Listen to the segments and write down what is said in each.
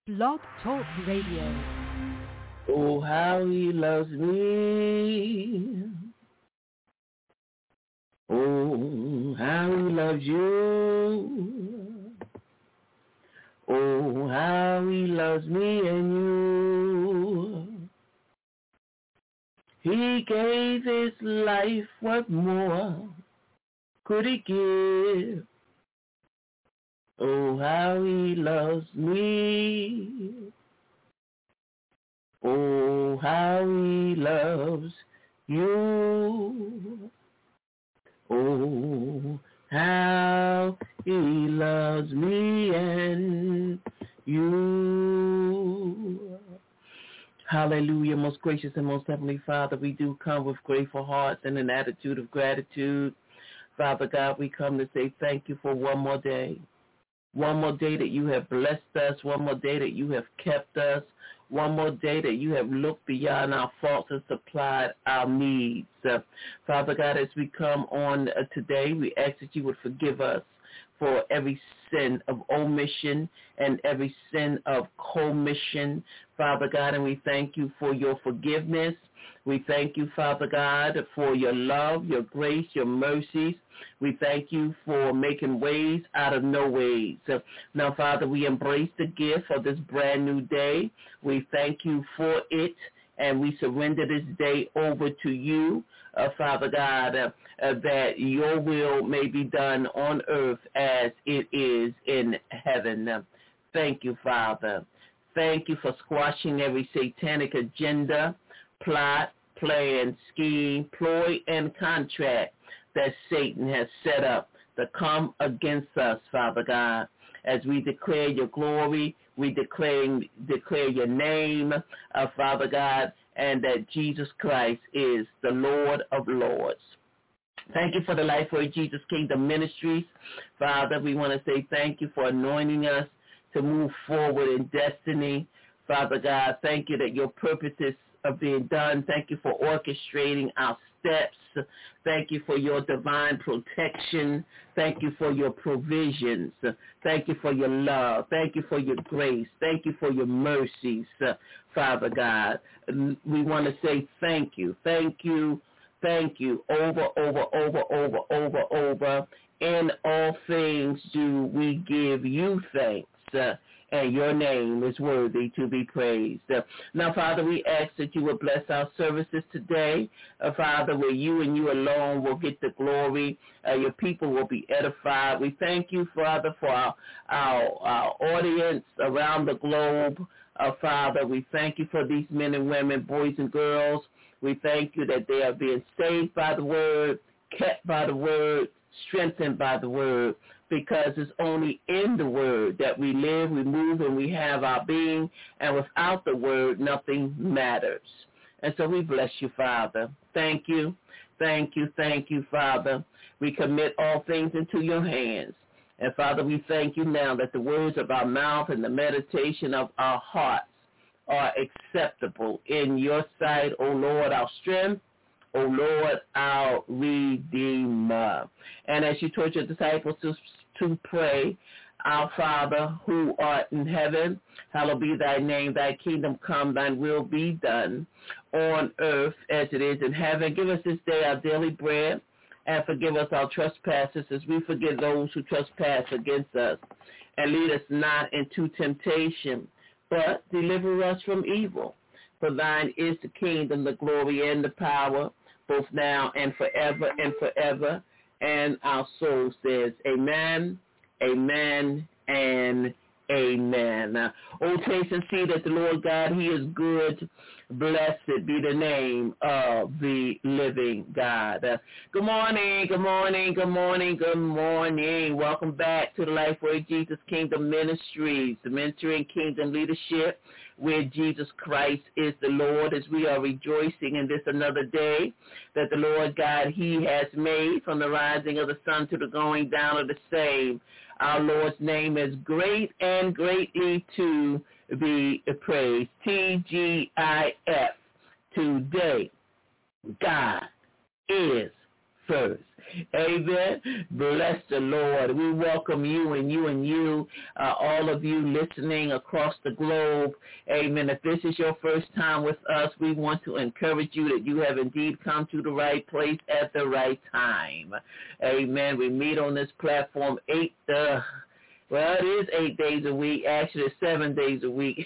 Blog Talk Radio. Oh, how he loves me. Oh, how he loves you. Oh, how he loves me and you. He gave his life, what more could he give? Oh, how he loves me. Oh, how he loves you. Oh, how he loves me and you. Hallelujah. Most gracious and most heavenly Father, we do come with grateful hearts and an attitude of gratitude. Father God, we come to say thank you for one more day. One more day that you have blessed us. One more day that you have kept us. One more day that you have looked beyond our faults and supplied our needs. Father God, as we come on today, we ask that you would forgive us for every sin of omission and every sin of commission, Father God, and we thank you for your forgiveness. We thank you, Father God, for your love, your grace, your mercies. We thank you for making ways out of no ways. Now, Father, we embrace the gift of this brand new day. We thank you for it, and we surrender this day over to you, Father God, that your will may be done on earth as it is in heaven. Thank you, Father. Thank you for squashing every satanic agenda, plot, plan, scheme, ploy, and contract that Satan has set up to come against us, Father God. As we declare your glory, we declare your name, Father God, and that Jesus Christ is the Lord of Lords. Thank you for the Lifeway Jesus Kingdom Ministries. Father, we want to say thank you for anointing us to move forward in destiny. Father God, thank you that your purposes are being done. Thank you for orchestrating our steps. Thank you for your divine protection. Thank you for your provisions. Thank you for your love. Thank you for your grace. Thank you for your mercies, Father God. We want to say thank you. Thank you. Thank you over. In all things do we give you thanks. And your name is worthy to be praised. Now, Father, we ask that you will bless our services today. Father, where you and you alone will get the glory. Your people will be edified. We thank you, Father, for our audience around the globe. Father, we thank you for these men and women, boys and girls. We thank you that they are being saved by the word, kept by the word, strengthened by the word, because it's only in the word that we live, we move, and we have our being, and without the word, nothing matters. And so we bless you, Father. Thank you, Father. We commit all things into your hands. And, Father, we thank you now that the words of our mouth and the meditation of our hearts are acceptable in your sight, O Lord, our strength, O Lord, our Redeemer. And as you taught your disciples to pray, our Father who art in heaven, hallowed be thy name, thy kingdom come, thine will be done on earth as it is in heaven. Give us this day our daily bread, and forgive us our trespasses as we forgive those who trespass against us. And lead us not into temptation, but deliver us from evil. For thine is the kingdom, the glory, and the power, both now and forever and forever. And our soul says, amen, amen, and amen. Oh, taste and see that the Lord God, he is good. Blessed be the name of the living God. Good morning. Welcome back to the Lifeway Jesus Kingdom Ministries, the Mentoring Kingdom Leadership, where Jesus Christ is the Lord, as we are rejoicing in this another day that the Lord God, he has made, from the rising of the sun to the going down of the same. Our Lord's name is great and greatly to be praised. TGIF. Today, God is first. Amen. Bless the Lord. We welcome you and you, all of you listening across the globe. Amen. If this is your first time with us, we want to encourage you that you have indeed come to the right place at the right time. Amen. We meet on this platform it is 8 days a week. Actually, it's 7 days a week.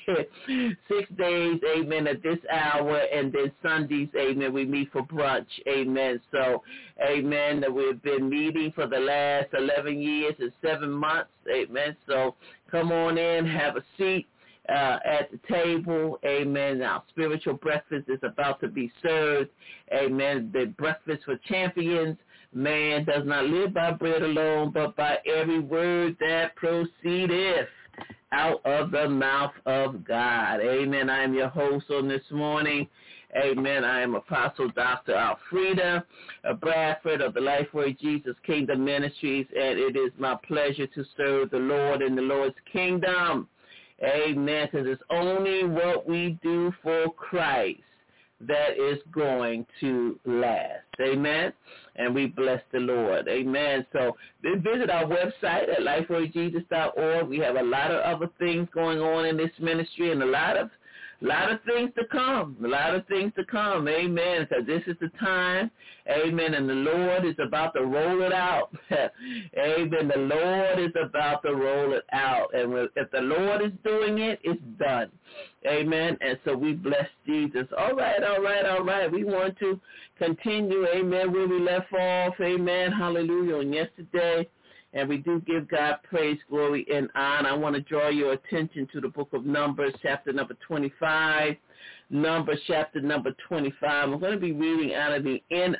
6 days, amen, at this hour. And then Sundays, amen, we meet for brunch. Amen. So, amen, we've been meeting for the last 11 years and 7 months. Amen. So, come on in, have a seat at the table. Amen. Our spiritual breakfast is about to be served. Amen. The breakfast for champions. Man does not live by bread alone, but by every word that proceedeth out of the mouth of God. Amen. I am your host on this morning. Amen. I am Apostle Dr. Alfreda Bradford of the Lifeway Jesus Kingdom Ministries, and it is my pleasure to serve the Lord in the Lord's kingdom. Amen. Because it's only what we do for Christ that is going to last. Amen. And we bless the Lord. Amen. So visit our website at lifewayjesus.org. We have a lot of other things going on in this ministry and a lot of things to come. A lot of things to come. Amen. So this is the time. Amen. And the Lord is about to roll it out. Amen. The Lord is about to roll it out. And if the Lord is doing it, it's done. Amen. And so we bless Jesus. All right. We want to continue, amen, where we left off. Amen. Hallelujah. On yesterday. And we do give God praise, glory, and honor. I want to draw your attention to the book of Numbers, chapter number 25. Numbers, chapter number 25. I'm going to be reading out of the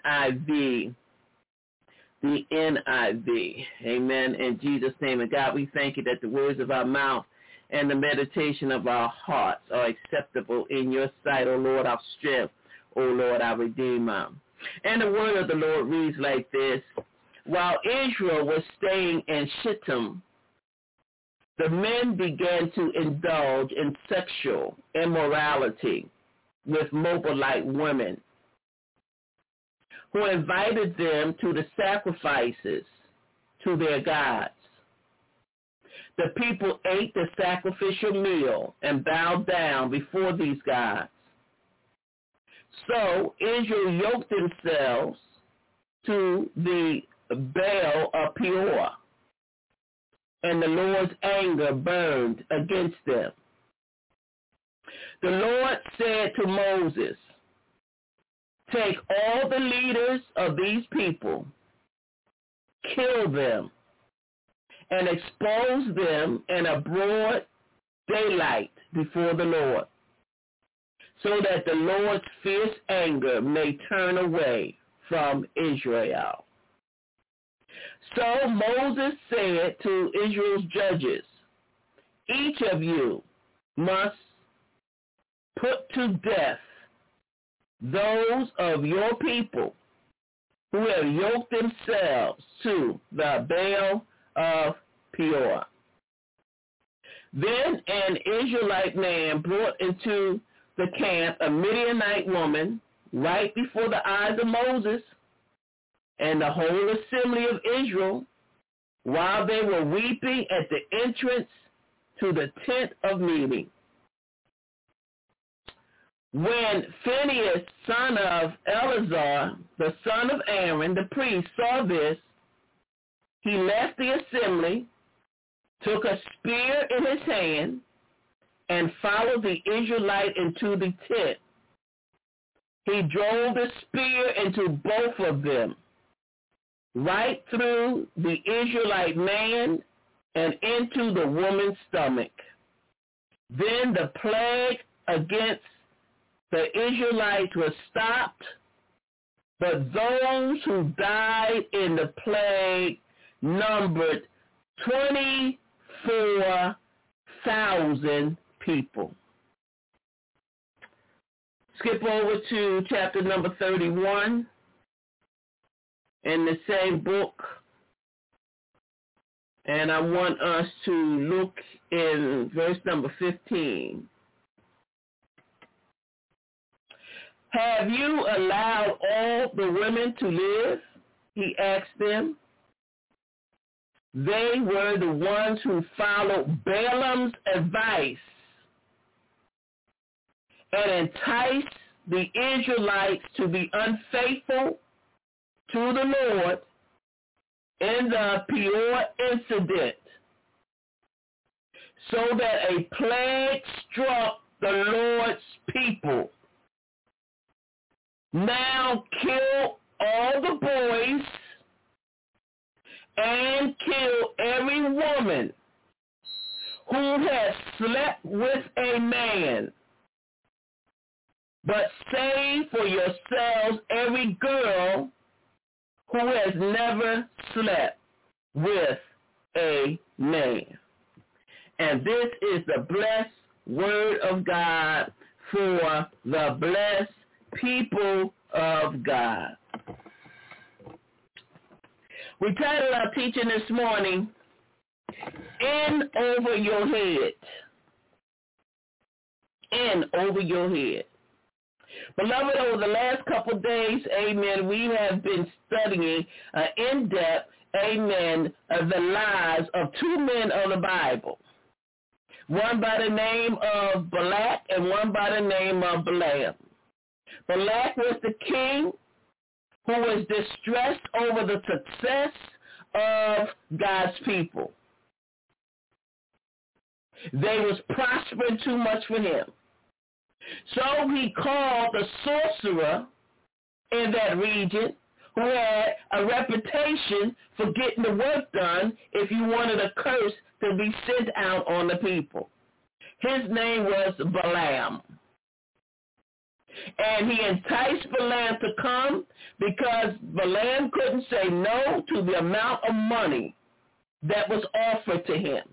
NIV. The NIV. Amen. In Jesus' name. And God, we thank you that the words of our mouth and the meditation of our hearts are acceptable in your sight, O Lord, our strength, O Lord, our Redeemer. And the word of the Lord reads like this. While Israel was staying in Shittim, the men began to indulge in sexual immorality with Moabite women, who invited them to the sacrifices to their gods. The people ate the sacrificial meal and bowed down before these gods. So Israel yoked themselves to the Baal of Peor, and the Lord's anger burned against them. The Lord said to Moses, take all the leaders of these people, kill them, and expose them in a broad daylight before the Lord, so that the Lord's fierce anger may turn away from Israel. So Moses said to Israel's judges, each of you must put to death those of your people who have yoked themselves to the Baal of Peor. Then an Israelite man brought into the camp a Midianite woman right before the eyes of Moses and the whole assembly of Israel, while they were weeping at the entrance to the tent of meeting. When Phinehas, son of Eleazar, the son of Aaron, the priest, saw this, he left the assembly, took a spear in his hand, and followed the Israelite into the tent. He drove the spear into both of them, right through the Israelite man and into the woman's stomach. Then the plague against the Israelites was stopped, but those who died in the plague numbered 24,000 people. Skip over to chapter number 31 in the same book, and I want us to look in verse number 15. Have you allowed all the women to live? he asked them. They were the ones who followed Balaam's advice and enticed the Israelites to be unfaithful to the Lord in the Peor incident, so that a plague struck the Lord's people. Now kill all the boys and kill every woman who has slept with a man, but save for yourselves every girl who has never slept with a man. And this is the blessed word of God for the blessed people of God. We titled our teaching this morning, In Over Your Head. In over your head. Beloved, over the last couple of days, amen, we have been studying in depth, amen, the lives of two men of the Bible. One by the name of Balak and one by the name of Balaam. Balak was the king who was distressed over the success of God's people. They was prospering too much for him. So he called the sorcerer in that region who had a reputation for getting the work done if you wanted a curse to be sent out on the people. His name was Balaam. And he enticed Balaam to come because Balaam couldn't say no to the amount of money that was offered to him.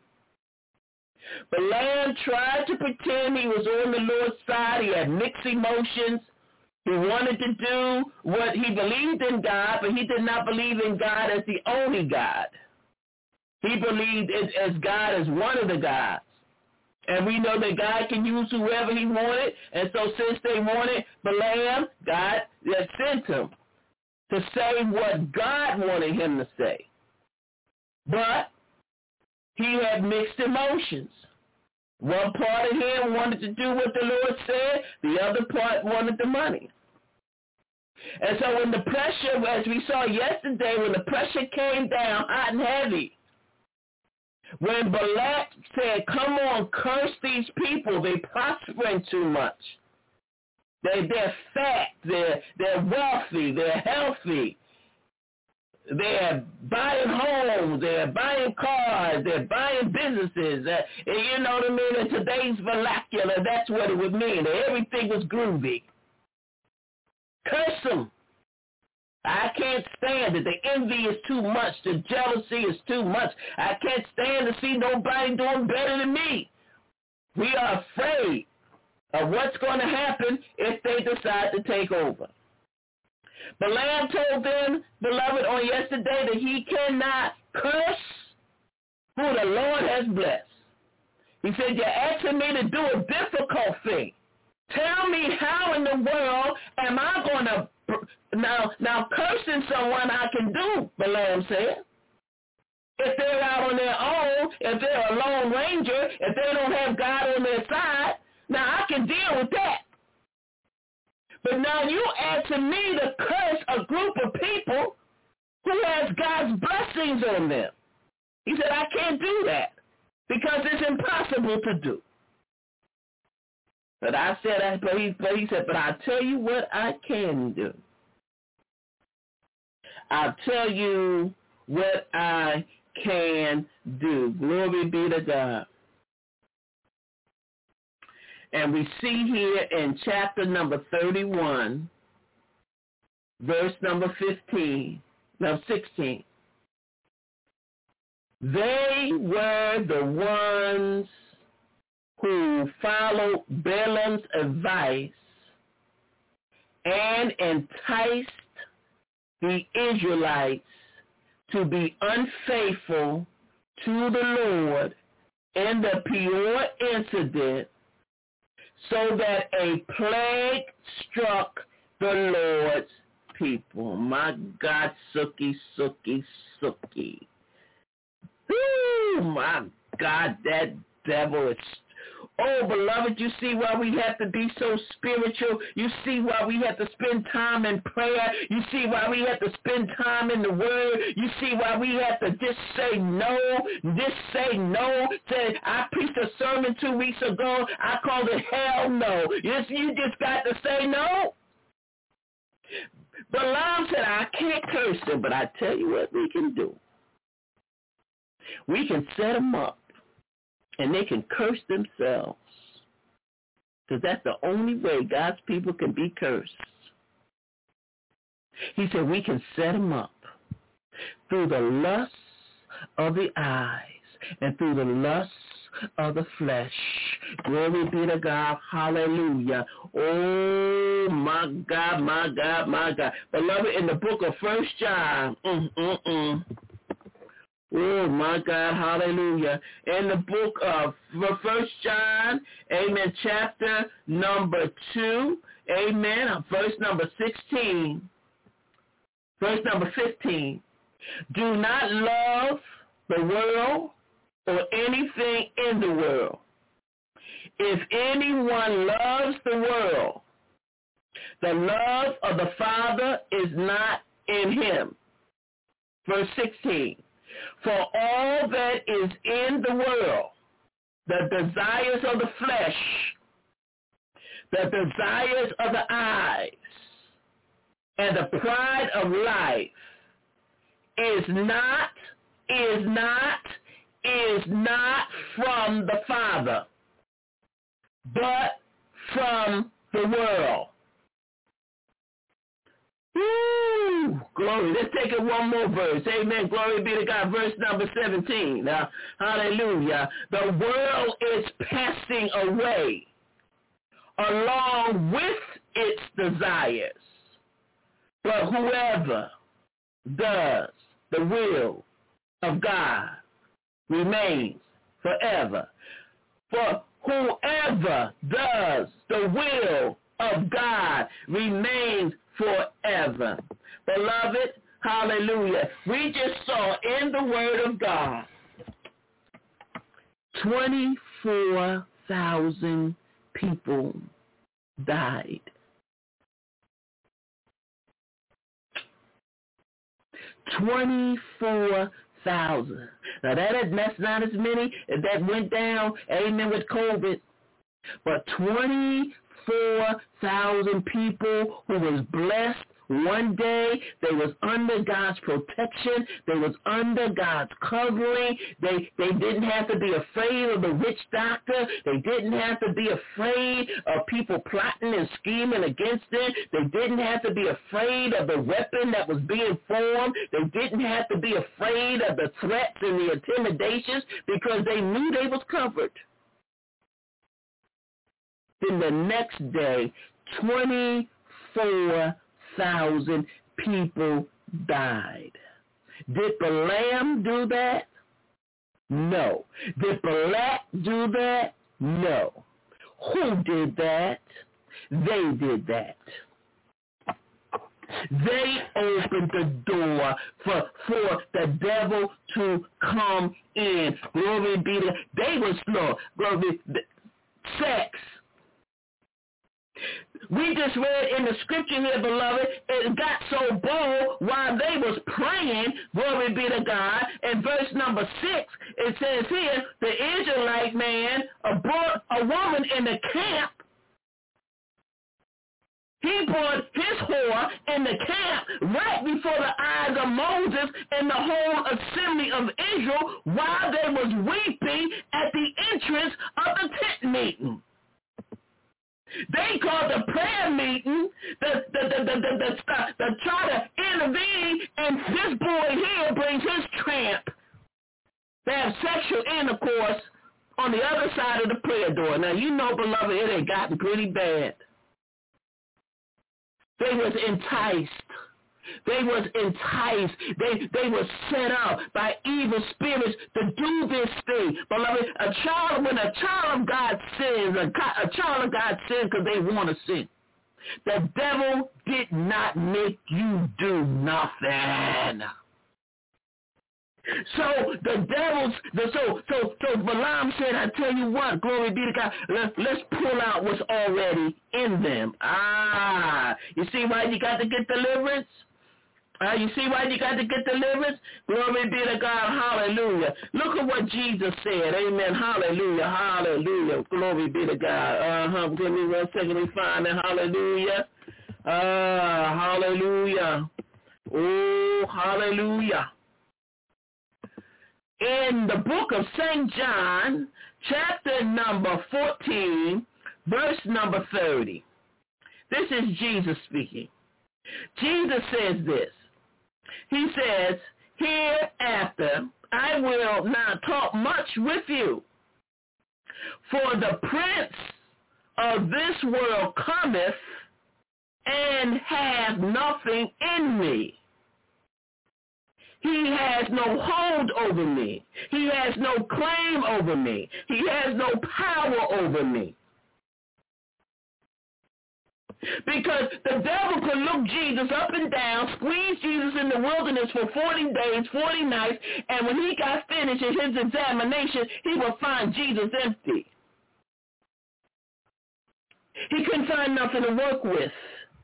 Balaam tried to pretend he was on the Lord's side. He had mixed emotions. He wanted to do what he believed in God, but he did not believe in God as the only God. He believed as God as one of the gods. And we know that God can use whoever he wanted. And so since they wanted Balaam, God sent him to say what God wanted him to say. But he had mixed emotions. One part of him wanted to do what the Lord said. The other part wanted the money. And so when the pressure, as we saw yesterday, when the pressure came down hot and heavy, when Balak said, come on, curse these people, they're prospering too much. They're fat, they're wealthy, they're healthy. They're buying homes, they're buying cars, they're buying businesses. You know what I mean? In today's vernacular, that's what it would mean. Everything was groovy. Curse them. I can't stand it. The envy is too much. The jealousy is too much. I can't stand to see nobody doing better than me. We are afraid of what's going to happen if they decide to take over. Balaam told them, beloved, on yesterday that he cannot curse who the Lord has blessed. He said, you're asking me to do a difficult thing. Tell me how in the world am I going to, now cursing someone I can do, Balaam said. If they're out on their own, if they're a lone ranger, if they don't have God on their side, now I can deal with that. But now you asking me to curse a group of people who has God's blessings on them. He said, I can't do that because it's impossible to do. But I said, but he said, but I'll tell you what I can do. I'll tell you what I can do. Glory be to God. And we see here in chapter number 31, verse number 16. They were the ones who followed Balaam's advice and enticed the Israelites to be unfaithful to the Lord in the Peor incident, so that a plague struck the Lord's people. My God, Sookie. Ooh, my God, that devil is... Oh, beloved, you see why we have to be so spiritual. You see why we have to spend time in prayer. You see why we have to spend time in the Word. You see why we have to just say no. Just say no. Say, I preached a sermon 2 weeks ago. I called it hell no. You just got to say no. Balaam said, I can't curse them, but I tell you what we can do. We can set them up, and they can curse themselves, because that's the only way God's people can be cursed. He said we can set them up through the lusts of the eyes and through the lusts of the flesh. Glory be to God. Hallelujah. Oh, my God, my God, my God. Beloved, in the book of 1 John, oh, my God, hallelujah. In the book of 1 John, amen, chapter number 2, amen, verse number 16, verse number 15. Do not love the world or anything in the world. If anyone loves the world, the love of the Father is not in him. Verse 16. For all that is in the world, the desires of the flesh, the desires of the eyes, and the pride of life is not from the Father, but from the world. Woo! Glory. Let's take it one more verse. Amen. Glory be to God. Verse number 17. Hallelujah. The world is passing away along with its desires. But whoever does the will of God remains forever. For whoever does the will of God remains forever. Beloved, hallelujah. We just saw in the Word of God 24,000 people died. 24,000. Now that's not as many that went down, amen, with COVID, but 24,000 people who was blessed one day. They was under God's protection. They was under God's covering. They didn't have to be afraid of the witch doctor. They didn't have to be afraid of people plotting and scheming against them. They didn't have to be afraid of the weapon that was being formed. They didn't have to be afraid of the threats and the intimidations, because they knew they was covered. Then the next day, 24,000 people died. Did Balaam do that? No. Did Balak do that? No. Who did that? They did that. They opened the door for the devil to come in. Glory be to God. They was slow. Glory be sex. We just read in the scripture here, beloved, it got so bold while they was praying, glory be to God. In verse number 6, it says here, the Israelite man brought a woman in the camp. He brought his whore in the camp right before the eyes of Moses and the whole assembly of Israel while they was weeping at the entrance of the tent meeting. They called the prayer meeting to try to intervene, and this boy here brings his tramp to have sexual intercourse on the other side of the prayer door. Now, you know, beloved, it had gotten pretty bad. They was enticed. They was enticed. They were set up by evil spirits to do this thing. Beloved, when a child of God sins, a child of God sins because they want to sin. The devil did not make you do nothing. So the devils, so Balaam said, I tell you what, glory be to God, let's pull out what's already in them. You see why you got to get deliverance? You see why you got to get deliverance? Glory be to God, hallelujah. Look at what Jesus said, amen, hallelujah, hallelujah, glory be to God. Give me 1 second to find it, hallelujah, hallelujah, oh, hallelujah. In the book of St. John, chapter number 14, verse number 30. This is Jesus speaking. Jesus says this. He says, hereafter I will not talk much with you, for the prince of this world cometh and hath nothing in me. He has no hold over me. He has no claim over me. He has no power over me. Because the devil could look Jesus up and down, squeeze Jesus in the wilderness for 40 days, 40 nights, and when he got finished in his examination, he would find Jesus empty. He couldn't find nothing to work with,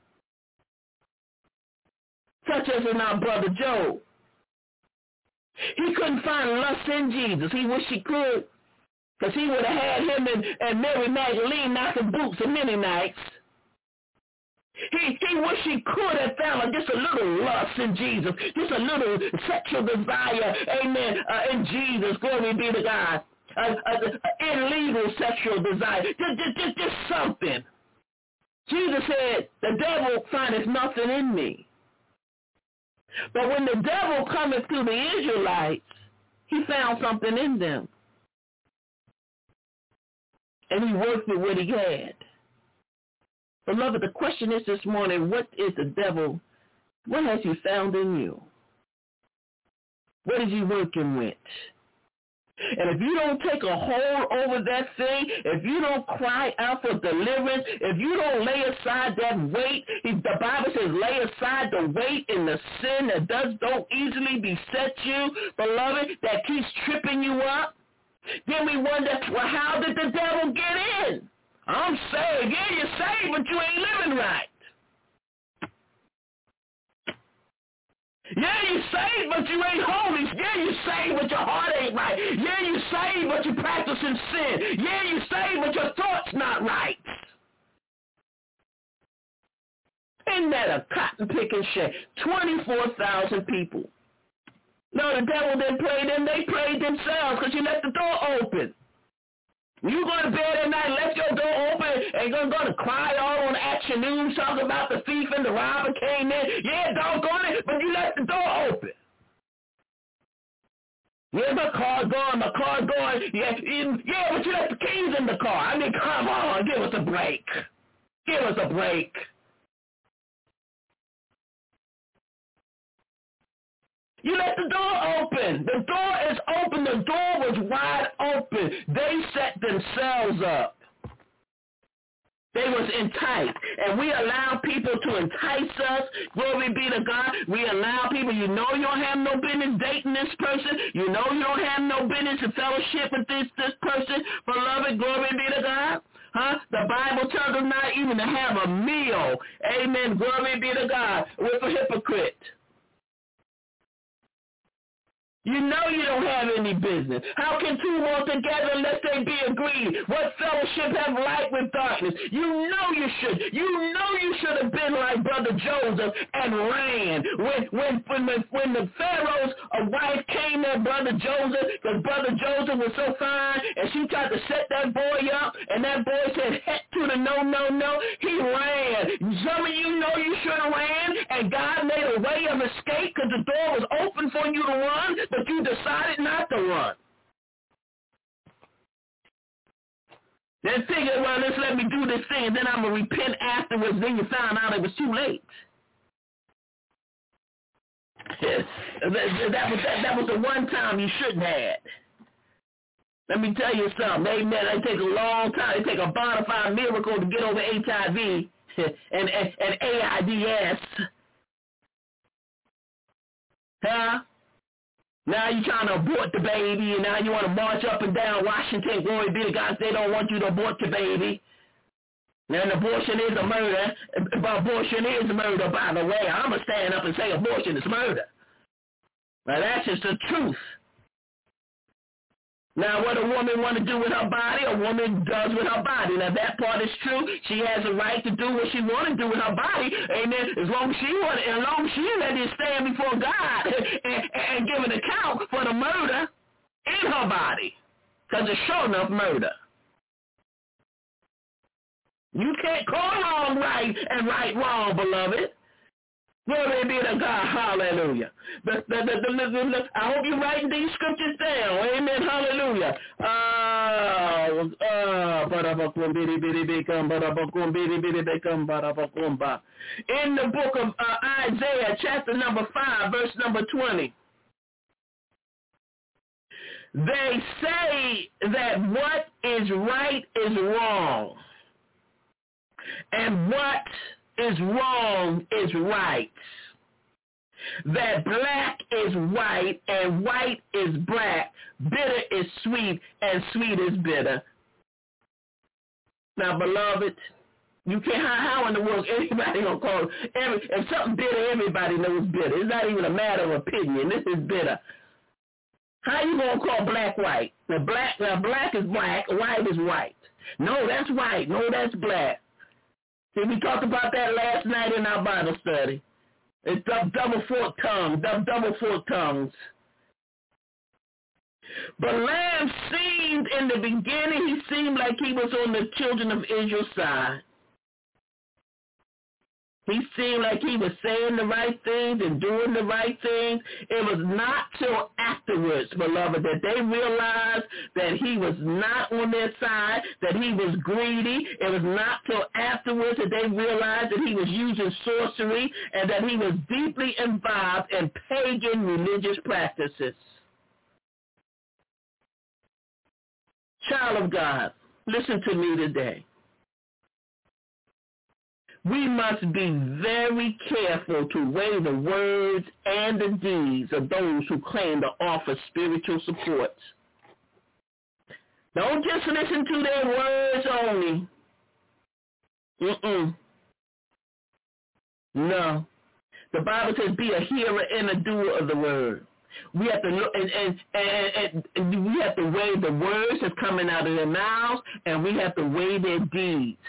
such as in our brother Job. He couldn't find lust in Jesus. He wished he could, because he would have had him and Mary Magdalene knocking boots in many nights. He wished he could have found just a little lust in Jesus, just a little sexual desire, amen, in Jesus, glory be to God, illegal sexual desire, just something. Jesus said, the devil findeth nothing in me. But when the devil cometh to the Israelites, he found something in them. And he worked with what he had. Beloved, the question is this morning, what is the devil, what has he found in you? What is he working with? And if you don't take a hold over that thing, if you don't cry out for deliverance, if you don't lay aside that weight, the Bible says lay aside the weight and the sin that don't easily beset you, beloved, that keeps tripping you up, then we wonder, well, how did the devil get in? I'm saved. Yeah, you're saved, but you ain't living right. Yeah, you saved, but you ain't holy. Yeah, you saved, but your heart ain't right. Yeah, you saved, but you practicing sin. Yeah, you saved, but your thoughts not right. Isn't that a cotton-picking shame? 24,000 people. No, the devil didn't pray them. They prayed themselves because you left the door open. You go to bed at night, left your door open, and you're going to cry all on Action News, talking about the thief and the robber came in. Yeah, doggone it, but you left the door open. Yeah, my car's gone. Yeah, but you left the keys in the car. I mean, come on, give us a break. Give us a break. You left the door open. The door is open. The door was wide open. They set themselves up. They was enticed. And we allow people to entice us. Glory be to God. We allow people, you know you don't have no business dating this person. You know you don't have no business in fellowship with this person. Beloved, glory be to God. The Bible tells us not even to have a meal. Amen. Glory be to God. With a hypocrite. You know you don't have any business. How can two walk together unless they be agreed? What fellowship have light with darkness? You know you should. You know you should have been like Brother Joseph and ran. When the Pharaoh's wife came there, Brother Joseph, because Brother Joseph was so fine, and she tried to set that boy up, and that boy said, heck to the no. He ran. Some of you know you should have ran, and God made a way of escape because the door was open for you to run, but you decided not to run. Then figured, well, let's let me do this thing, and then I'm going to repent afterwards. Then you found out it was too late. That was the one time you shouldn't have. Let me tell you something. Amen. It take a long time. It take a bona fide miracle to get over HIV. and AIDS. Huh? Now you're trying to abort the baby, and now you want to march up and down Washington, glory be to God, they don't want you to abort your baby. And abortion is a murder. Abortion is murder, by the way. I'm going to stand up and say abortion is murder. Now, that's just the truth. Now, what a woman want to do with her body, a woman does with her body. Now, that part is true. She has a right to do what she want to do with her body. Amen. As long as she ready to stand before God and give an account for the murder in her body. Because it's sure enough murder. You can't call wrong right and right wrong, beloved. Glory be to God. Hallelujah. I hope you're writing these scriptures down. Amen. Hallelujah. In the book of Isaiah, chapter number 5, verse number 20. They say that what is right is wrong, and what is wrong is right. That black is white and white is black. Bitter is sweet and sweet is bitter. Now, beloved, you can't, how in the world anybody gonna call if something bitter, everybody knows bitter. It's not even a matter of opinion. This is bitter. How you gonna call black white? Now black is black, white is white. No, that's white. No, that's black. See, we talked about that last night in our Bible study. It's double forked tongues. Balaam seemed in the beginning, he seemed like he was on the children of Israel's side. He seemed like he was saying the right things and doing the right things. It was not till afterwards, beloved, that they realized that he was not on their side, that he was greedy. It was not till afterwards that they realized that he was using sorcery and that he was deeply involved in pagan religious practices. Child of God, listen to me today. We must be very careful to weigh the words and the deeds of those who claim to offer spiritual support. Don't just listen to their words only. No. The Bible says be a hearer and a doer of the word. We have to look and we have to weigh the words that's coming out of their mouths, and we have to weigh their deeds.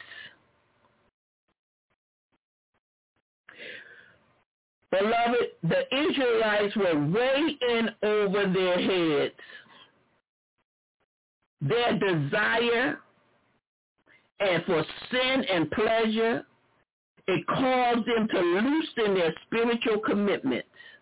Beloved, the Israelites were way in over their heads. Their desire and for sin and pleasure, it caused them to loosen their spiritual commitment.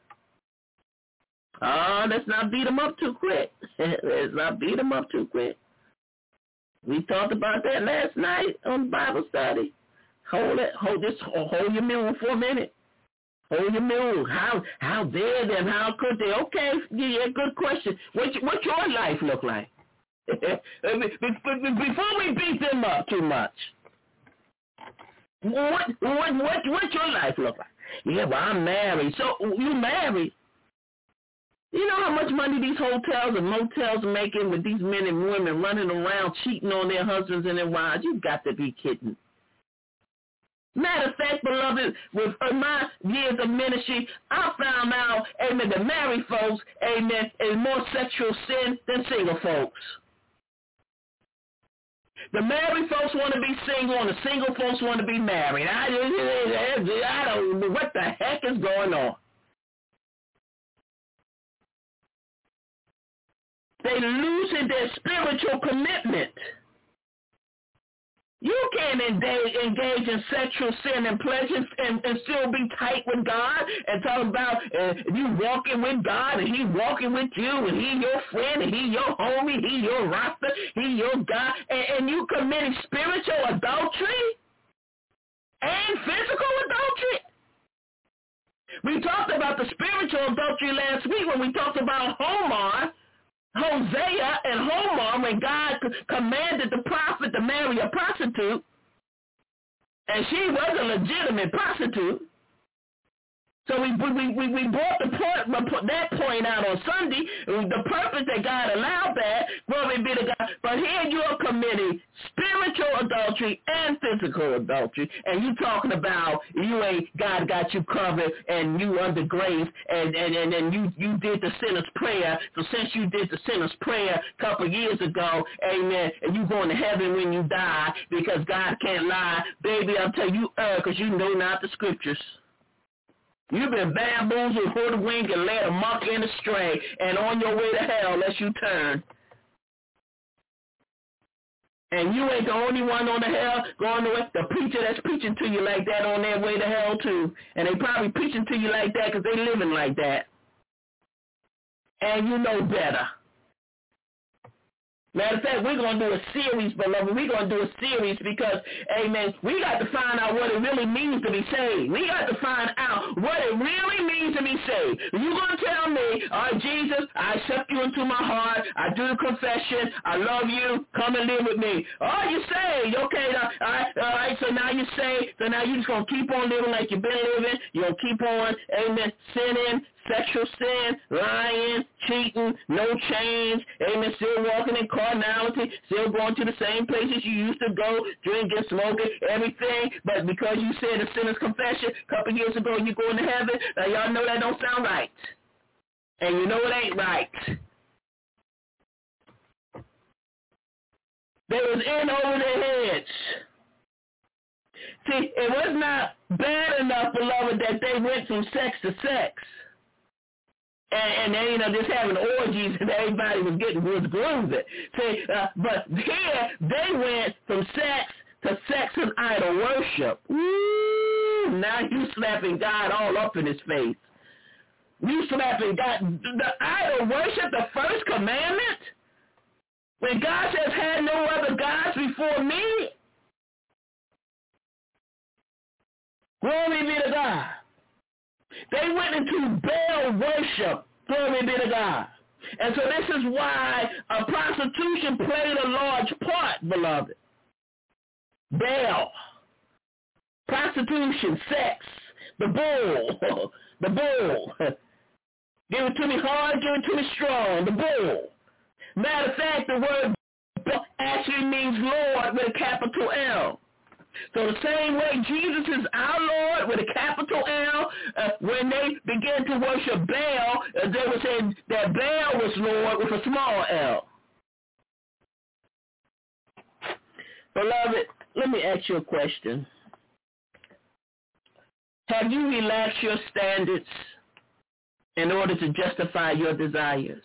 Let's not beat them up too quick. Let's not beat them up too quick. We talked about that last night on Bible study. Hold your mule for a minute. Hold your mule. How dare them? How could they? Okay, yeah, good question. What your life look like? Before we beat them up too much, what your life look like? Yeah, well, I'm married. So you married? You know how much money these hotels and motels are making with these men and women running around cheating on their husbands and their wives? You've got to be kidding. Matter of fact, beloved, with my years of ministry, I found out, amen, that married folks, amen, is more sexual sin than single folks. The married folks want to be single and the single folks want to be married. I don't know what the heck is going on. They losing their spiritual commitment. You can't engage in sexual sin and pleasure and still be tight with God and talk about you walking with God and he walking with you and he your friend and he your homie, he your roster, he your God, and you committing spiritual adultery and physical adultery. We talked about the spiritual adultery last week when we talked about Hosea and Homer, when God commanded the prophet to marry a prostitute. And she was a legitimate prostitute. So we brought that point out on Sunday, the purpose that God allowed that, glory be to God. But here you are committing spiritual adultery and physical adultery, and you talking about God got you covered and you under grace, and you did the sinner's prayer. So since you did the sinner's prayer a couple years ago, amen, and you going to heaven when you die because God can't lie, baby, I'm telling you, because you know not the scriptures. You've been bamboozled, hoodwinked, and led amok and astray, and on your way to hell unless you turn. And you ain't the only one on the hell going the way. The preacher that's preaching to you like that on their way to hell too. And they probably preaching to you like that because they living like that. And you know better. Matter of fact, we're going to do a series, beloved. We're going to do a series because, amen, we got to find out what it really means to be saved. We got to find out what it really means to be saved. You're going to tell me, all right, Jesus, I accept you into my heart. I do the confession. I love you. Come and live with me. Oh, you're saved. Okay, all right, so now you're saved. So now you're just going to keep on living like you've been living. You're going to keep on, amen, sinning, sexual sin, lying, cheating, no change, amen, still walking in carnality, still going to the same places you used to go, drinking, smoking, everything, but because you said a sinner's confession a couple years ago you're going to heaven, now y'all know that don't sound right. And you know it ain't right. They was in over their heads. See, it was not bad enough, beloved, that they went from sex to sex. And they, just having orgies and everybody was grooving. See, but here they went from sex to sex and idol worship. Ooh, now you slapping God all up in his face. You slapping God. The idol worship, the first commandment, when God says, "Had no other gods before me." Glory be to God. They went into Baal worship. Glory be to God. And so this is why prostitution played a large part, beloved. Baal. Prostitution, sex, the bull. The bull. Give it to me hard, give it to me strong. The bull. Matter of fact, the word actually means Lord with a capital L. So the same way Jesus is our Lord with a capital L, when they began to worship Baal, they were saying that Baal was Lord with a small L. Beloved, let me ask you a question. Have you relaxed your standards in order to justify your desires?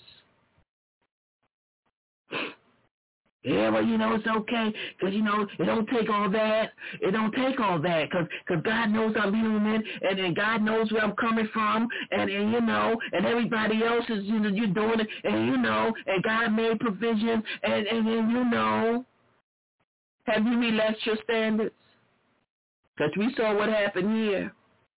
Yeah, well, it's okay, because, it don't take all that. It don't take all that, because God knows I'm human, and God knows where I'm coming from, and everybody else is, you're doing it, and, and God made provision, and have you relaxed your standards? Because we saw what happened here.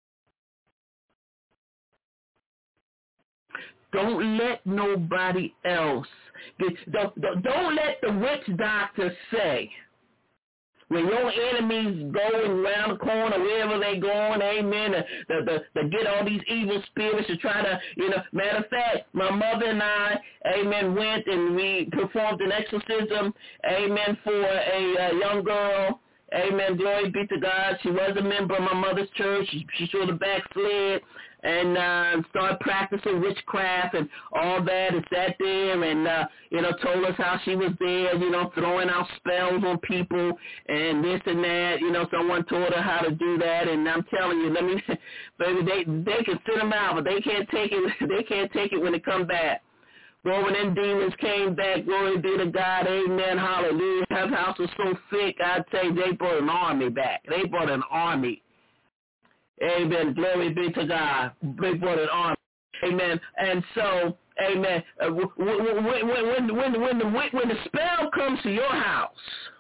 Don't let nobody else. Don't let the witch doctor say, when your enemies going around the corner, wherever they going, amen, to get all these evil spirits to try to, matter of fact, my mother and I, amen, went and we performed an exorcism, amen, for a young girl. Amen. Glory be to God. She was a member of my mother's church. She sort of backslid and started practicing witchcraft and all that, and sat there and, told us how she was there, throwing out spells on people and this and that. Someone taught her how to do that, and I'm telling you, baby, they can sit them out, but they can't take it. They can't take it when they come back. Well, when them demons came back, glory be to God, amen, hallelujah. Her house was so thick, I tell you, they brought an army back. They brought an army. Amen, glory be to God. They brought an army. Amen. And so, amen, when the spell comes to your house,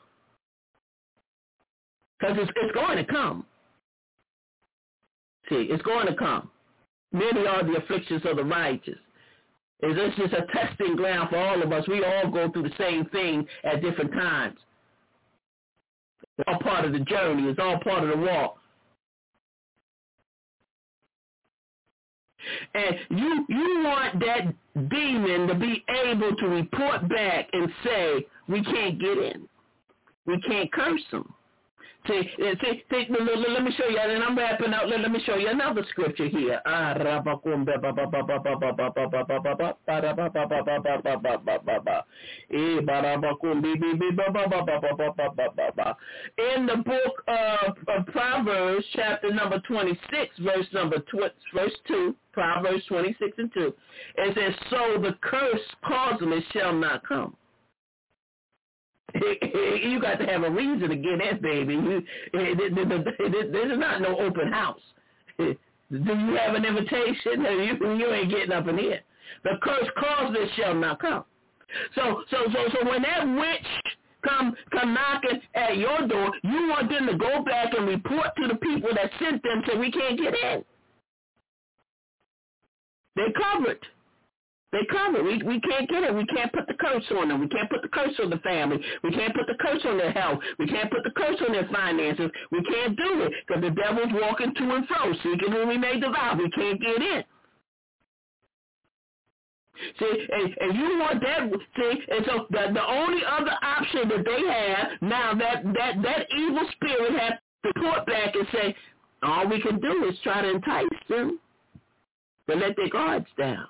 because it's going to come. See, it's going to come. Many are the afflictions of the righteous. It's just a testing ground for all of us. We all go through the same thing at different times. It's all part of the journey. It's all part of the walk. And you want that demon to be able to report back and say, we can't get in. We can't curse them. See, let me show you, and I'm wrapping up. Let me show you another scripture here. In the book of Proverbs, chapter number 26, verse 2, Proverbs 26 and 2, it says, so the curse causeless shall not come. You got to have a reason to get in, baby. This is not no open house. Do you have an invitation? You ain't getting up in here. The curse causeless shall not come. So when that witch come knocking at your door, you want them to go back and report to the people that sent them, so we can't get in. They covered. They cover. We can't get it. We can't put the curse on them. We can't put the curse on the family. We can't put the curse on their health. We can't put the curse on their finances. We can't do it because the devil's walking to and fro, seeking whom he may devour. We can't get in. See, and you want that. See, and so the only other option that they have now, that evil spirit has to report back and say, all we can do is try to entice them to let their guards down.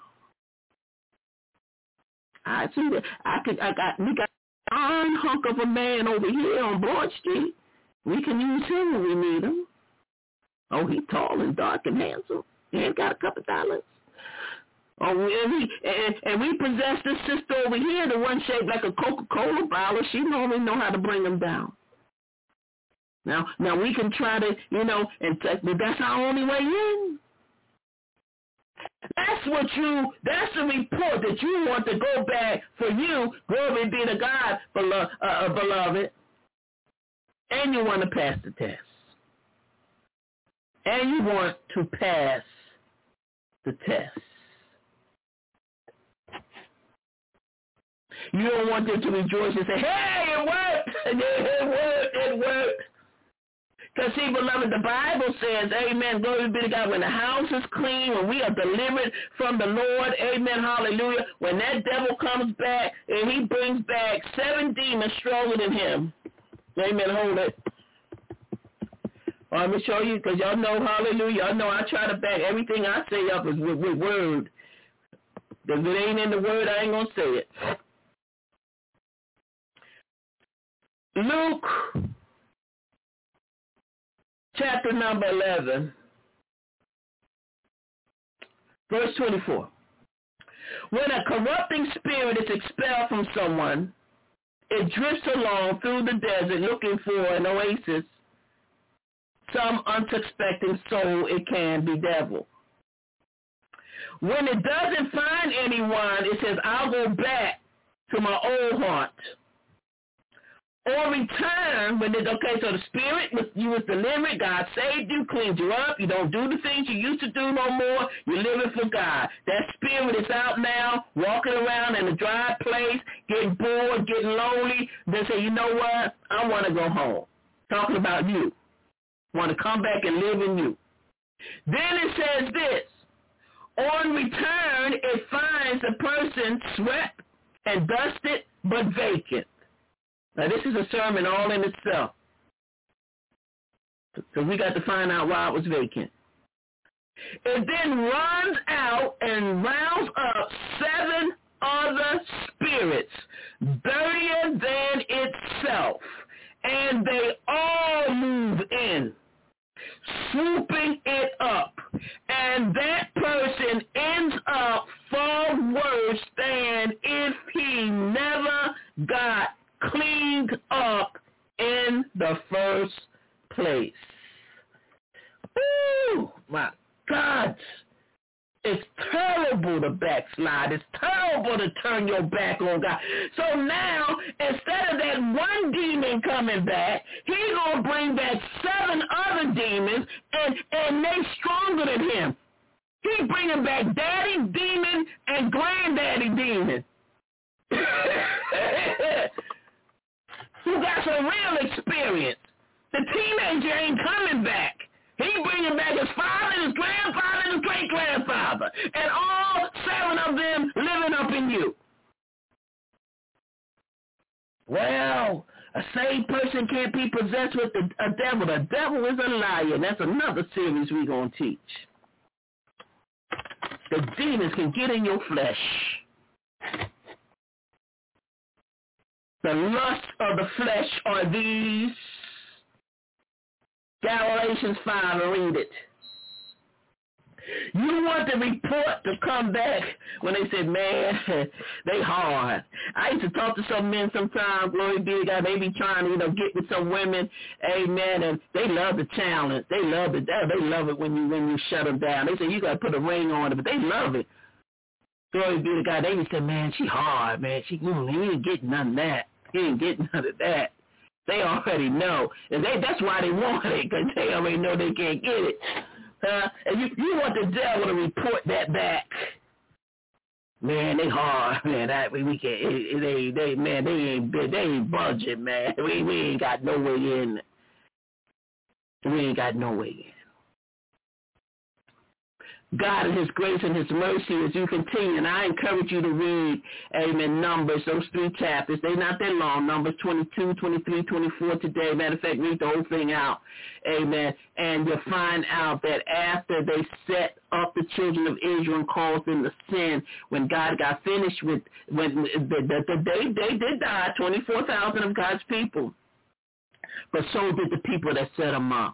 I see that. We got an iron hunk of a man over here on Broad Street. We can use him when we need him. Oh, he's tall and dark and handsome. He ain't got a couple dollars. Oh, and we possess this sister over here, the one shaped like a Coca-Cola bottle. She normally know how to bring them down. Now we can try to, but that's our only way in. That's the report that you want to go back for you. Glory be to God, beloved. And you want to pass the test. And you want to pass the test. You don't want them to rejoice and say, hey, it worked. It worked. Because, see, beloved, the Bible says, amen, glory be to God, when the house is clean, when we are delivered from the Lord, amen, hallelujah, when that devil comes back and he brings back 7 demons stronger than him. Amen, hold it. Let me show you, because y'all know, hallelujah, y'all know I try to back everything I say up is with word. If it ain't in the word, I ain't going to say it. Luke chapter number 11, verse 24. When a corrupting spirit is expelled from someone, it drifts along through the desert looking for an oasis, some unsuspecting soul it can bedevil. When it doesn't find anyone, it says, I'll go back to my old haunt. Or return so the spirit, you was delivered, God saved you, cleaned you up, you don't do the things you used to do no more, you're living for God. That spirit is out now, walking around in a dry place, getting bored, getting lonely. They say, you know what, I want to go home. Talking about you. Want to come back and live in you. Then it says this, on return, it finds the person swept and dusted but vacant. Now, this is a sermon all in itself. So we got to find out why it was vacant. It then runs out and rounds up 7 other spirits, dirtier than itself, and they all move in, swooping it up. And that person ends up far worse than if he never got cleaned up in the first place. Ooh, my God. It's terrible to backslide. It's terrible to turn your back on God. So now, instead of that one demon coming back, he's going to bring back 7 other demons, and they stronger than him. He's bringing back daddy demon and granddaddy demon. Who got some real experience. The teenager ain't coming back. He bringing back his father, his grandfather, and his great-grandfather. And all 7 of them living up in you. Well, a saved person can't be possessed with a devil. The devil is a liar. And that's another series we're going to teach. The demons can get in your flesh. The lust of the flesh are these. Galatians 5, read it. You want the report to come back when they say, man, they hard. I used to talk to some men sometimes, glory be to God, they be trying to, get with some women, amen, and they love the challenge. They love it. They love it when you shut them down. They say, you got to put a ring on it, but they love it. Glory be to God. They used to say, man, she hard, man. He ain't getting none of that. He ain't getting none of that. They already know. And that's why they want it, because they already know they can't get it. And you want the devil to report that back. Man, they hard, man. We can't. They ain't budging, man. We ain't got no way in. We ain't got no way in. God in his grace and his mercy as you continue, and I encourage you to read, amen, Numbers, those 3 chapters. They're not that long, Numbers 22, 23, 24 today. Matter of fact, read the whole thing out, amen. And you'll find out that after they set up the children of Israel and caused them to sin, when God got finished with, when they did die, 24,000 of God's people. But so did the people that set them up.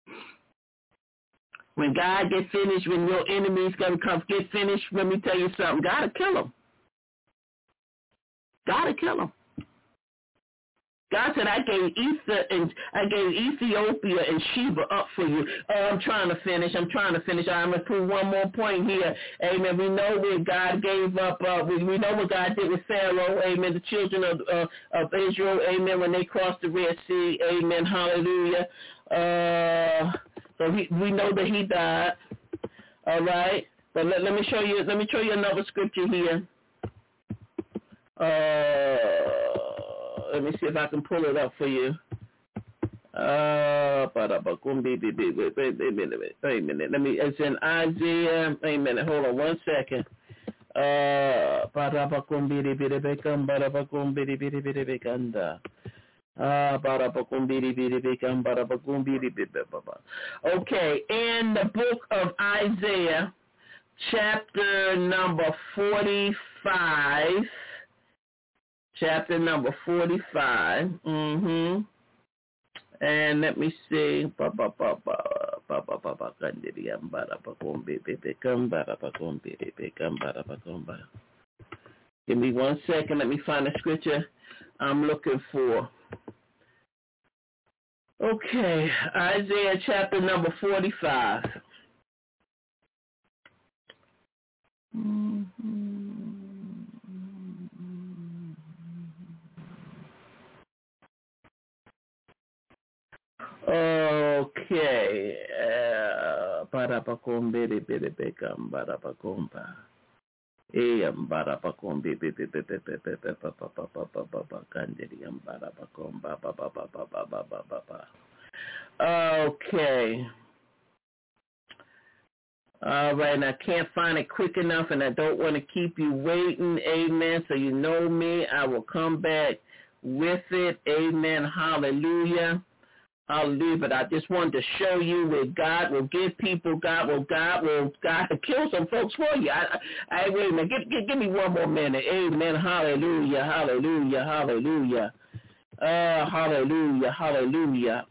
When God gets finished, when your enemies gonna come get finished, let me tell you something. God will kill them. God will kill them. God said, I gave Ethiopia and Sheba up for you. Oh, I'm trying to finish. I'm going to prove one more point here. Amen. We know that God gave up. We know what God did with Pharaoh. Amen. The children of Israel. Amen. When they crossed the Red Sea. Amen. Hallelujah. So we know that he died. All right. But let me show you another scripture here. Let me see if I can pull it up for you. Wait a minute. It's in Isaiah. Wait a minute. Hold on 1 second. Okay, in the book of Isaiah, chapter number 45. Chapter number 45. And let me see. Give me 1 second. Let me find the scripture I'm looking for. Okay, Isaiah chapter number 45. Okay. Okay. All right, and I can't find it quick enough, and I don't want to keep you waiting. Amen. So you know me. I will come back with it. Amen. Hallelujah. Hallelujah. But I just wanted to show you where God will give people, God will kill some folks for you. Wait a minute. Give me 1 more minute. Amen. Hallelujah. Hallelujah. Hallelujah. Hallelujah. Hallelujah.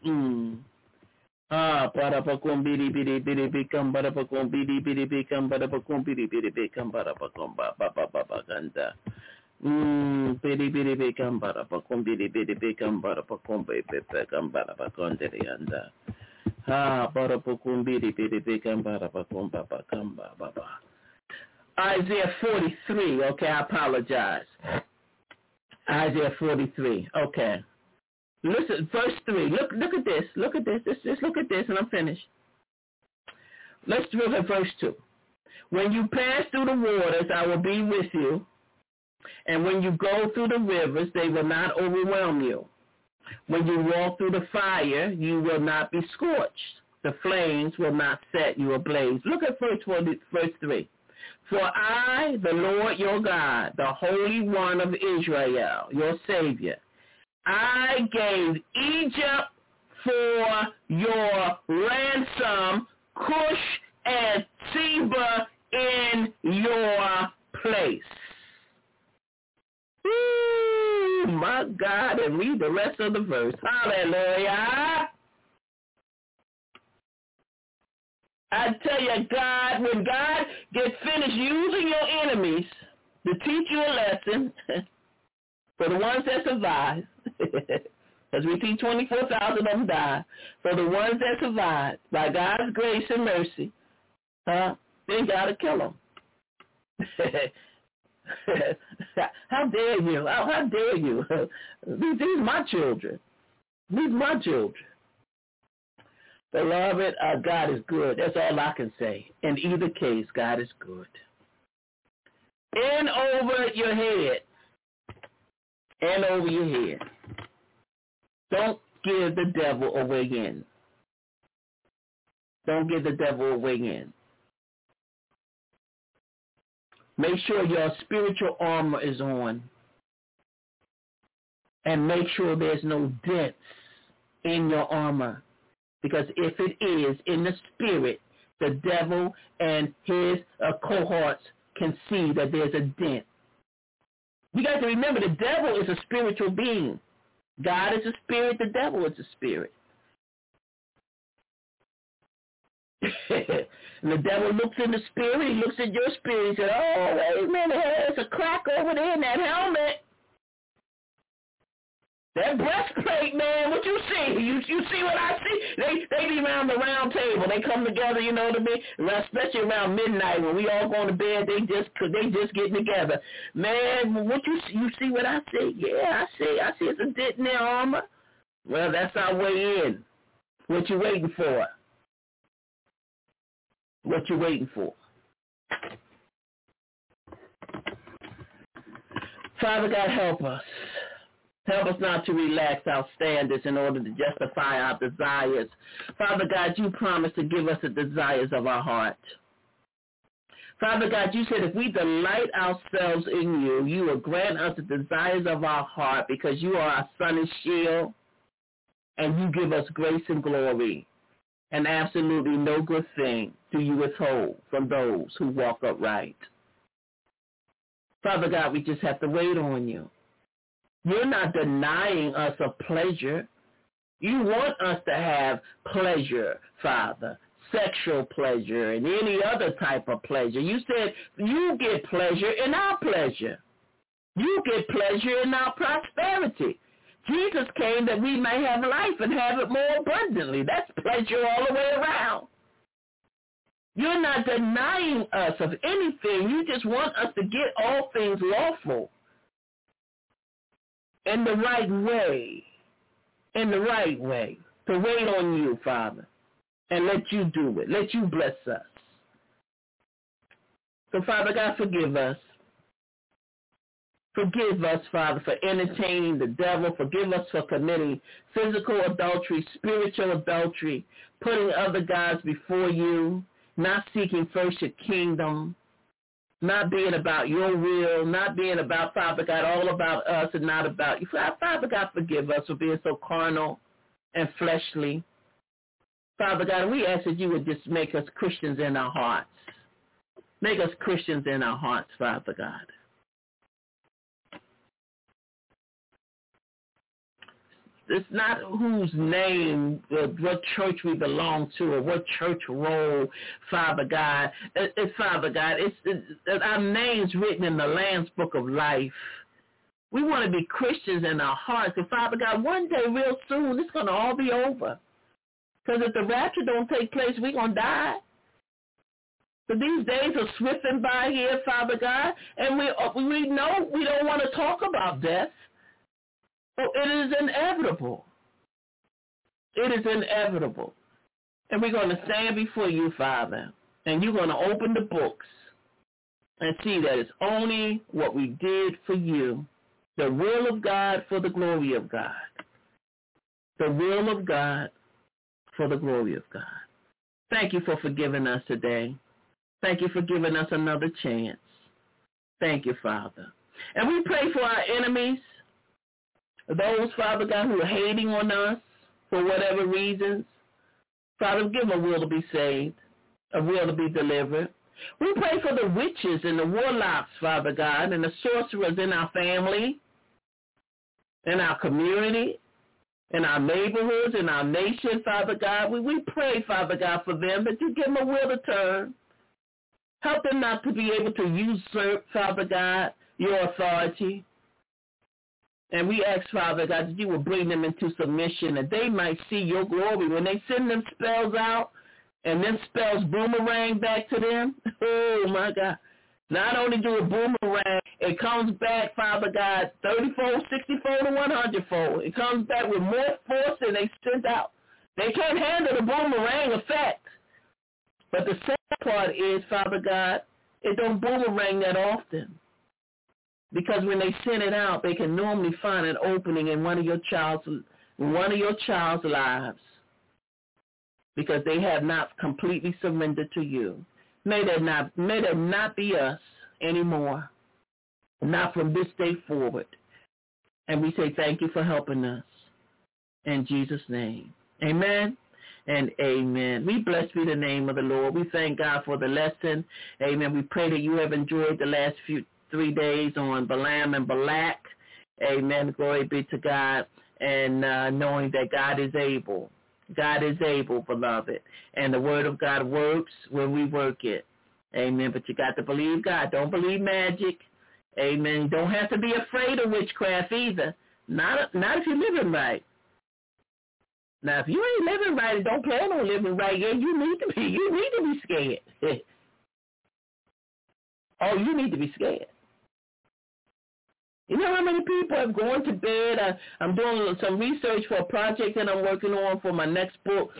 Para pakum bidi bidi bidi bikam para pakum bidi bidi bikam para pakum bidi bidi bikam para pakum ba ganda. Bidi bidi bikam para pakum bidi bidi bikam para pakum bikam para pakum derianda. Para pakum bidi bidi bikam para pakum ba ba. Isaiah 43. Okay, I apologize. Isaiah 43. Okay. Listen, verse 3. Look at this. Look at this. Just look at this, and I'm finished. Let's look at verse 2. When you pass through the waters, I will be with you. And when you go through the rivers, they will not overwhelm you. When you walk through the fire, you will not be scorched. The flames will not set you ablaze. Look at verse 3. For I, the Lord your God, the Holy One of Israel, your Savior, I gave Egypt for your ransom, Cush and Seba in your place. Ooh, my God, and read the rest of the verse. Hallelujah. I tell you, God, when God gets finished using your enemies to teach you a lesson, for the ones that survive, because we see 24,000 of them die, for the ones that survive, by God's grace and mercy, then got to kill them. How dare you? How dare you? These are my children. These are my children. Beloved, God is good. That's all I can say. In either case, God is good. In over your head. And over your head. Don't give the devil a way in. Don't give the devil a way in. Make sure your spiritual armor is on. And make sure there's no dents in your armor. Because if it is in the spirit, the devil and his cohorts can see that there's a dent. You got to remember, the devil is a spiritual being. God is a spirit, the devil is a spirit. And the devil looks in the spirit, he looks at your spirit, he says, oh, wait a minute, there's a crack over there in that helmet. That breastplate, man, what you see? You see what I see? They be around the round table. They come together, you know what I mean? Especially around midnight when we all going to bed, they just getting together. Man, what you see what I see? Yeah, I see it's a dent in their armor. Well, that's our way in. What you waiting for? What you waiting for? Father God, help us. Help us not to relax our standards in order to justify our desires. Father God, you promised to give us the desires of our heart. Father God, you said if we delight ourselves in you, you will grant us the desires of our heart because you are our sun and shield, and you give us grace and glory. And absolutely no good thing do you withhold from those who walk upright. Father God, we just have to wait on you. You're not denying us a pleasure. You want us to have pleasure, Father, sexual pleasure and any other type of pleasure. You said you get pleasure in our pleasure. You get pleasure in our prosperity. Jesus came that we may have life and have it more abundantly. That's pleasure all the way around. You're not denying us of anything. You just want us to get all things lawful. In the right way, to wait on you, Father, and let you do it. Let you bless us. So, Father God, forgive us. Forgive us, Father, for entertaining the devil. Forgive us for committing physical adultery, spiritual adultery, putting other gods before you, not seeking first your kingdom, not being about your will, not being about, Father God, all about us and not about you. Father God, forgive us for being so carnal and fleshly. Father God, we ask that you would just make us Christians in our hearts. Make us Christians in our hearts, Father God. It's not whose name, what church we belong to, or what church role, Father God. It's Father God. It's our names written in the Lamb's Book of Life. We want to be Christians in our hearts. And Father God, one day, real soon, it's going to all be over. Because if the rapture don't take place, we're going to die. So these days are swiftly by here, Father God, and we know we don't want to talk about death. It is inevitable. It is inevitable. And we're going to stand before you, Father, and you're going to open the books and see that it's only what we did for you, the will of God for the glory of God. the will of God for the glory of God. Thank you for forgiving us today. Thank you for giving us another chance. Thank you, Father. And we pray for our enemies, those, Father God, who are hating on us for whatever reasons. Father, give them a will to be saved, a will to be delivered. We pray for the witches and the warlocks, Father God, and the sorcerers in our family, in our community, in our neighborhoods, in our nation, Father God. We pray, Father God, for them, that you give them a will to turn. Help them not to be able to usurp, Father God, your authority. And we ask, Father God, that you will bring them into submission, that they might see your glory. When they send them spells out, and then spells boomerang back to them, oh, my God. Not only do it boomerang, it comes back, Father God, 30-fold, 60-fold, and 100-fold. It comes back with more force than they sent out. They can't handle the boomerang effect. But the sad part is, Father God, it don't boomerang that often. Because when they send it out, they can normally find an opening in one of your child's lives. Because they have not completely surrendered to you. May that not be us anymore, not from this day forward. And we say thank you for helping us. In Jesus' name, amen and amen. We bless be the name of the Lord. We thank God for the lesson. Amen. We pray that you have enjoyed the last 3 days on Balaam and Balak. Amen. Glory be to God. And knowing that God is able. God is able, beloved. And the word of God works when we work it. Amen. But you got to believe God. Don't believe magic. Amen. You don't have to be afraid of witchcraft either. Not if you're living right. Now, if you ain't living right and don't plan on living right, yeah, you need to be scared. Oh, you need to be scared. You know how many people have gone to bed? I'm doing some research for a project that I'm working on for my next book.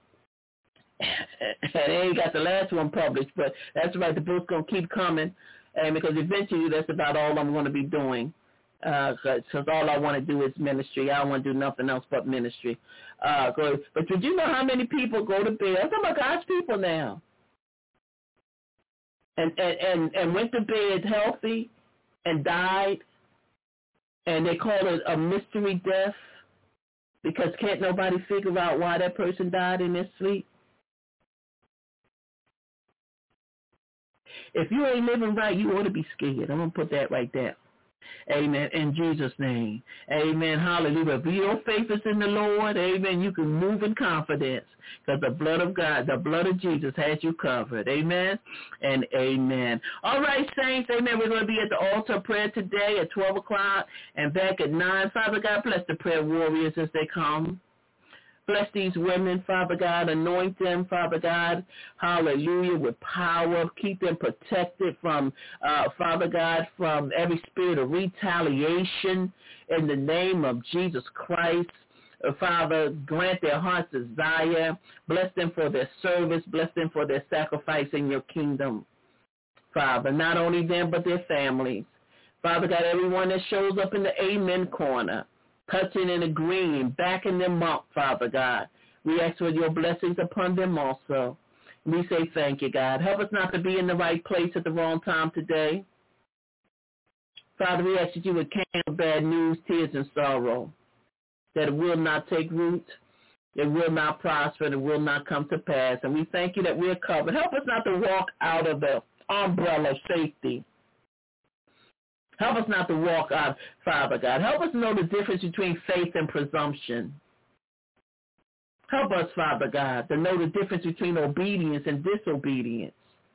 And I ain't got the last one published, but that's right. The book's going to keep coming, and because eventually that's about all I'm going to be doing. Because all I want to do is ministry. I don't want to do nothing else but ministry. But did you know how many people go to bed? I'm talking about God's people now. And went to bed healthy and died. And they call it a mystery death because can't nobody figure out why that person died in their sleep. If you ain't living right, you ought to be scared. I'm going to put that right there. Amen. In Jesus' name. Amen. Hallelujah. If your faith is in the Lord, amen, you can move in confidence because the blood of God, the blood of Jesus has you covered. Amen and amen. All right, saints. Amen. We're going to be at the altar of prayer today at 12 o'clock and back at 9. Father God, bless the prayer warriors as they come. Bless these women, Father God. Anoint them, Father God. Hallelujah, with power. Keep them protected from, Father God, from every spirit of retaliation in the name of Jesus Christ. Father, grant their heart's desire. Bless them for their service. Bless them for their sacrifice in your kingdom, Father. Not only them, but their families. Father God, everyone that shows up in the amen corner, touching and agreeing, backing them up, Father God. We ask for your blessings upon them also. We say thank you, God. Help us not to be in the right place at the wrong time today. Father, we ask that you would cancel bad news, tears, and sorrow, that it will not take root, it will not prosper, and it will not come to pass. And we thank you that we're covered. Help us not to walk out of the umbrella of safety. Help us not to walk out, Father God. Help us know the difference between faith and presumption. Help us, Father God, to know the difference between obedience and disobedience.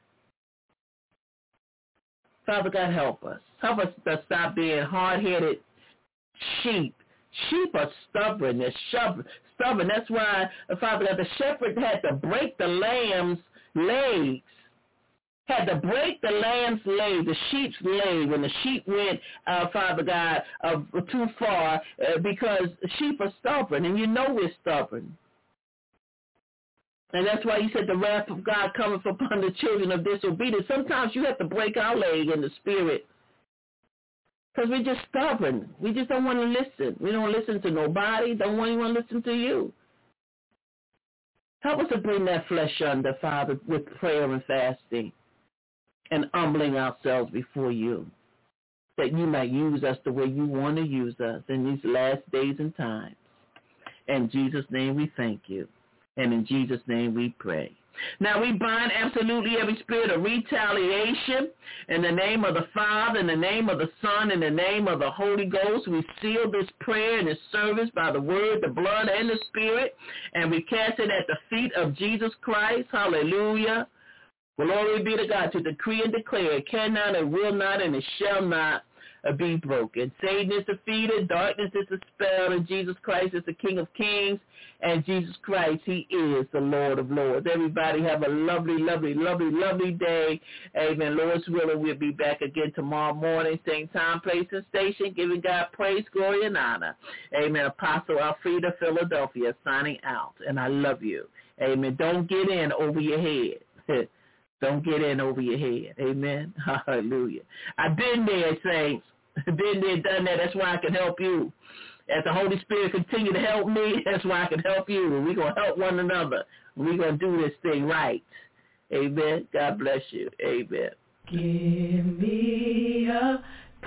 Father God, help us. Help us to stop being hard-headed sheep. Sheep are stubborn. They're stubborn. That's why, Father God, the shepherd had to break the lamb's legs. Had to break the lamb's leg, the sheep's leg, when the sheep went, Father God, too far, because sheep are stubborn, and you know we're stubborn. And that's why you said the wrath of God cometh upon the children of disobedience. Sometimes you have to break our leg in the spirit Because we're just stubborn. We just don't want to listen. We don't listen to nobody. Don't want anyone to listen to you. Help us to bring that flesh under, Father, with prayer and fasting and humbling ourselves before you, that you might use us the way you want to use us in these last days and times. In Jesus' name we thank you. And in Jesus' name we pray. Now we bind absolutely every spirit of retaliation in the name of the Father, in the name of the Son, in the name of the Holy Ghost. We seal this prayer and this service by the word, the blood, and the Spirit, and we cast it at the feet of Jesus Christ. Hallelujah. Glory be to God, to decree and declare it cannot and will not and it shall not be broken. Satan is defeated, darkness is dispelled, and Jesus Christ is the King of Kings, and Jesus Christ, he is the Lord of Lords. Everybody have a lovely, lovely, lovely, lovely day. Amen. Lord's willing, we'll be back again tomorrow morning, same time, place, and station, giving God praise, glory, and honor. Amen. Apostle Alfreda, Philadelphia, signing out, and I love you. Amen. Don't get in over your head. Don't get in over your head. Amen. Hallelujah. I've been there, saints. Been there, done that. That's why I can help you. As the Holy Spirit continue to help me, that's why I can help you. And we're going to help one another. We're going to do this thing right. Amen. God bless you. Amen. Give me a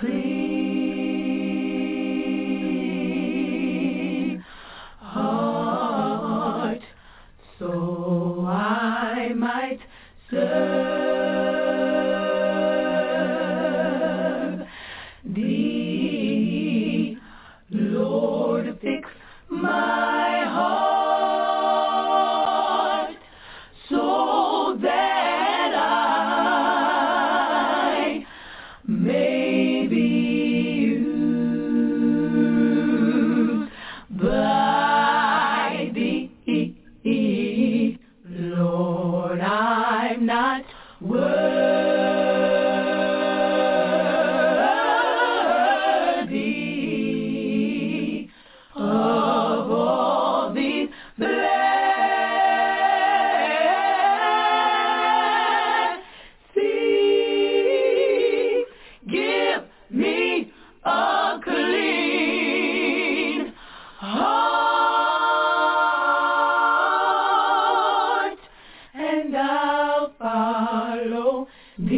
clean heart so I might serve thee, Lord. Fix my heart so that I may be used by thee, Lord. I'm not worthy of all these blessings. Give me a clean heart, and I'll follow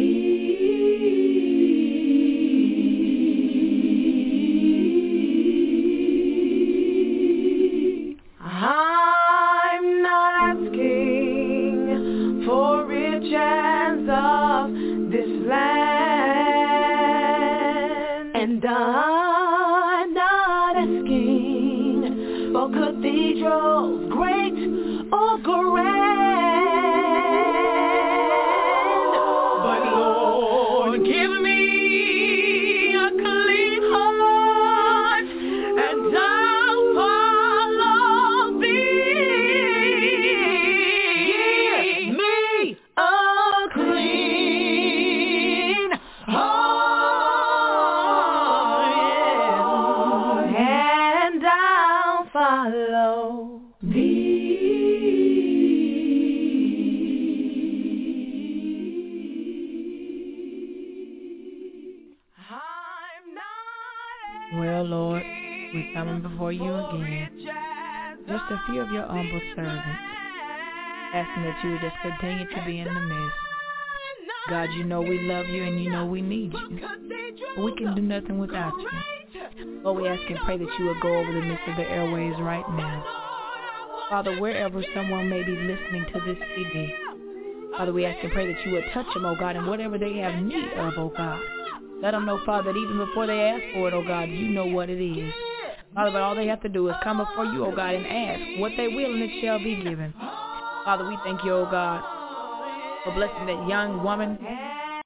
thee. I'm not asking for riches of this land, and I'm not asking for cathedrals great or grand, but Lord, give me a clean heart, and I'll follow thee. Give me a clean heart, and I'll follow thee. I'm not Well, Lord, we're coming before you again. Just a few of your humble servants, asking that you would just continue to be in the midst. God, you know we love you and you know we need you. But we can do nothing without you. Lord, we ask and pray that you would go over the midst of the airways right now. Father, wherever someone may be listening to this CD, Father, we ask and pray that you would touch them, oh God, and whatever they have need of, oh God. Let them know, Father, that even before they ask for it, oh God, you know what it is. Father, but all they have to do is come before you, oh God, and ask what they will, and it shall be given. Father, we thank you, oh God, for blessing that young woman